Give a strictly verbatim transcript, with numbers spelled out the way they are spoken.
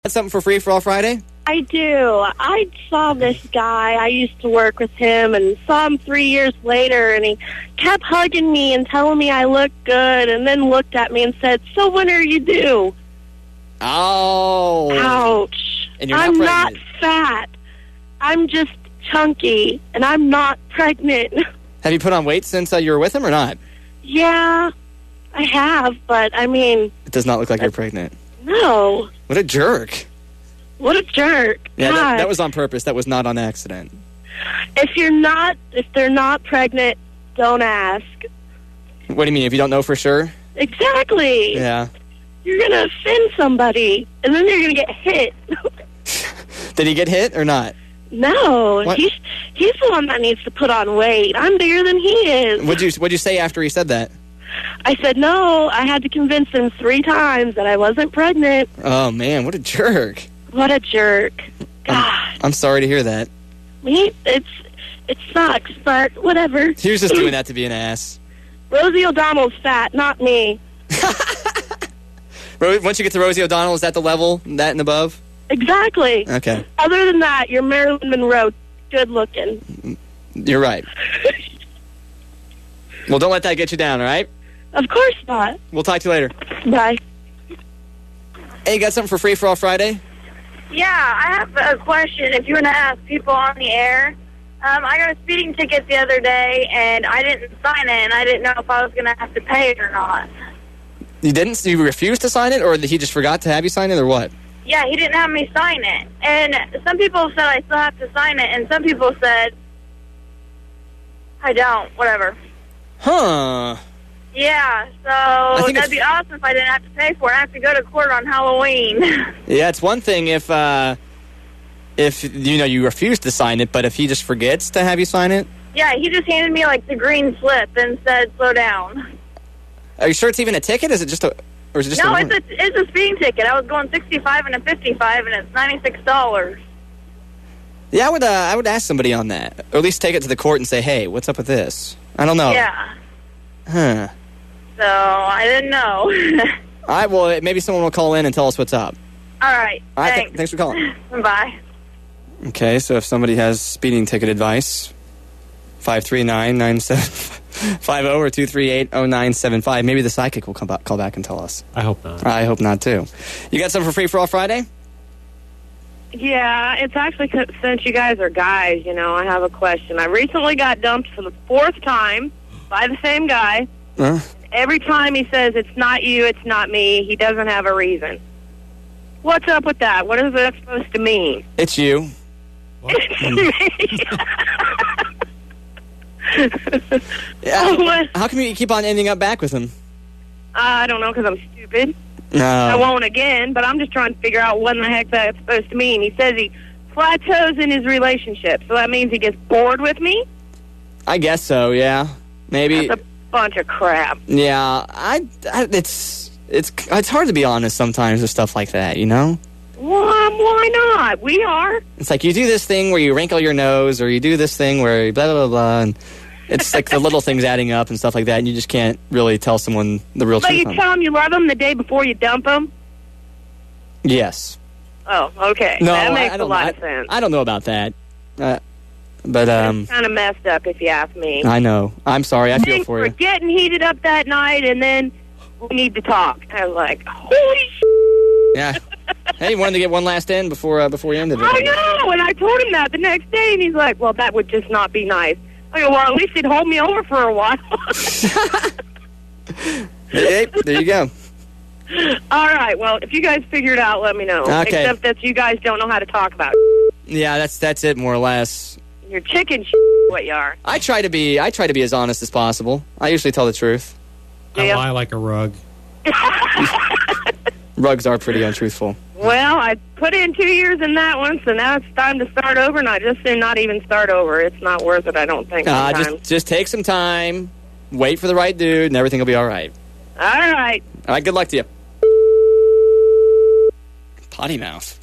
Got something for free for all Friday? I do. I saw this guy. I used to work with him and saw him three years later, and he kept hugging me and telling me I looked good, and then looked at me and said, "So when are you due?" Oh. Ouch. And you're I'm not not fat. I'm just chunky, and I'm not pregnant. Have you put on weight since uh, you were with him or not? Yeah, I have, but I mean... It does not look like you're pregnant. No. What a jerk. What a jerk. Yeah, God. that, that was on purpose. That was not on accident. If you're not, if they're not pregnant, don't ask. What do you mean, if you don't know for sure? Exactly. Yeah. You're going to offend somebody, and then you're going to get hit. Did he get hit or not? No. What? He's he's the one that needs to put on weight. I'm bigger than he is. What'd you, what'd you say after he said that? I said, no, I had to convince him three times that I wasn't pregnant. Oh, man, what a jerk. What a jerk. God. I'm, I'm sorry to hear that. Me, it's, it sucks, but whatever. He was just doing that to be an ass. Rosie O'Donnell's fat, not me. Once you get to Rosie O'Donnell, is that the level, that and above? Exactly. Okay. Other than that, you're Marilyn Monroe, good looking. You're right. Well, don't let that get you down, all right? Of course not. We'll talk to you later. Bye. Hey, you got something for free for all Friday? Yeah, I have a question. If you want to ask people on the air, um, I got a speeding ticket the other day, and I didn't sign it, and I didn't know if I was going to have to pay it or not. You didn't? You refused to sign it, or he just forgot to have you sign it, or what? Yeah, he didn't have me sign it. And some people said I still have to sign it, and some people said I don't, whatever. Huh. Yeah, so think that'd it's- be awesome if I didn't have to pay for it. I have to go to court on Halloween. Yeah, it's one thing if, uh, if, you know, you refuse to sign it, but if he just forgets to have you sign it? Yeah, he just handed me, like, the green slip and said, slow down. Are you sure it's even a ticket? Is it just a, or is it just No, a it's a, it's a speeding ticket. I was going sixty-five and a fifty-five, and it's ninety-six dollars. Yeah, I would, uh, I would ask somebody on that. Or at least take it to the court and say, hey, what's up with this? I don't know. Yeah. Huh. So, I didn't know. All right, well, maybe someone will call in and tell us what's up. All right. All right, thanks. th- thanks for calling. Bye. Okay, so if somebody has speeding ticket advice, five three nine, nine seven five zero or two three eight, zero nine seven five. Maybe the psychic will come back, call back and tell us. I hope not. I hope not, too. You got something for free for all Friday? Yeah, it's actually c- since you guys are guys, you know, I have a question. I recently got dumped for the fourth time by the same guy. Huh? Every time he says, it's not you, it's not me, he doesn't have a reason. What's up with that? What is that supposed to mean? It's you. Yeah. What? How come you keep on ending up back with him? I don't know, because I'm stupid. No. I won't again, but I'm just trying to figure out what in the heck that's supposed to mean. He says he plateaus in his relationship, so that means he gets bored with me? I guess so, yeah. Maybe. That's a bunch of crap. Yeah, I, I, it's, it's, it's hard to be honest sometimes with stuff like that, you know? Well, um, why not? We are. It's like you do this thing where you wrinkle your nose, or you do this thing where you blah, blah, blah, blah, and it's like the little things adding up and stuff like that, and you just can't really tell someone the real But truth you on it. tell him you love him the day before you dump him? Yes. Oh, okay. No, that I- makes I a don't lot know. of sense. I don't know about that. Uh, but, um, It's kind of messed up, if you ask me. I know. I'm sorry. I feel Things for were you. getting heated up that night, and then we need to talk. I was like, holy sh**. Yeah. Hey, you wanted to get one last in before uh, before you ended it. I know, and I told him that the next day, and he's like, well, that would just not be nice. I go, well, at least he'd hold me over for a while. Hey, there you go. All right, well, if you guys figure it out, let me know. Okay. Except that you guys don't know how to talk about Yeah, that's that's it, more or less. You're chicken sh**, what you are. I try to be I try to be as honest as possible. I usually tell the truth. I Yeah. lie like a rug. Rugs are pretty untruthful. Well, I put in two years in that one, so now it's time to start over, and I just say not even start over. It's not worth it, I don't think. Uh, sometimes. just just take some time, wait for the right dude, and everything will be all right. All right. All right, good luck to you. Potty mouth.